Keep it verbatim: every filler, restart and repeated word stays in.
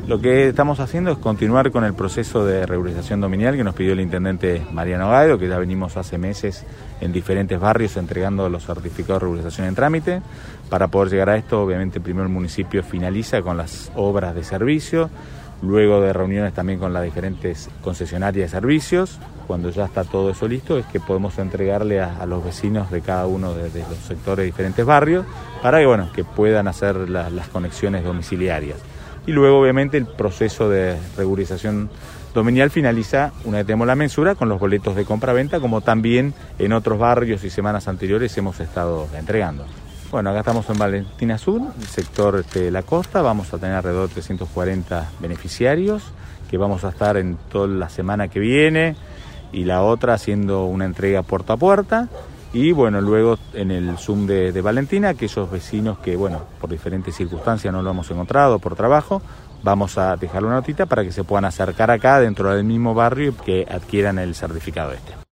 Lo que estamos haciendo es continuar con el proceso de regularización dominial que nos pidió el intendente Mariano Gaido, que ya venimos hace meses en diferentes barrios entregando los certificados de regularización en trámite. Para poder llegar a esto, obviamente primero el municipio finaliza con las obras de servicio, luego de reuniones también con las diferentes concesionarias de servicios. Cuando ya está todo eso listo es que podemos entregarle a, a los vecinos de cada uno de, de los sectores de diferentes barrios para que, bueno, que puedan hacer la, las conexiones domiciliarias. Y luego, obviamente, el proceso de regularización dominial finaliza una vez tenemos la mensura con los boletos de compra-venta, como también en otros barrios y semanas anteriores hemos estado entregando. Bueno, acá estamos en Valentina Sur, el sector de la costa, vamos a tener alrededor de trescientos cuarenta beneficiarios, que vamos a estar en toda la semana que viene y la otra haciendo una entrega puerta a puerta. Y bueno, luego en el Zoom de, de Valentina, aquellos vecinos que, bueno, por diferentes circunstancias no lo hemos encontrado por trabajo, vamos a dejarle una notita para que se puedan acercar acá dentro del mismo barrio y que adquieran el certificado este.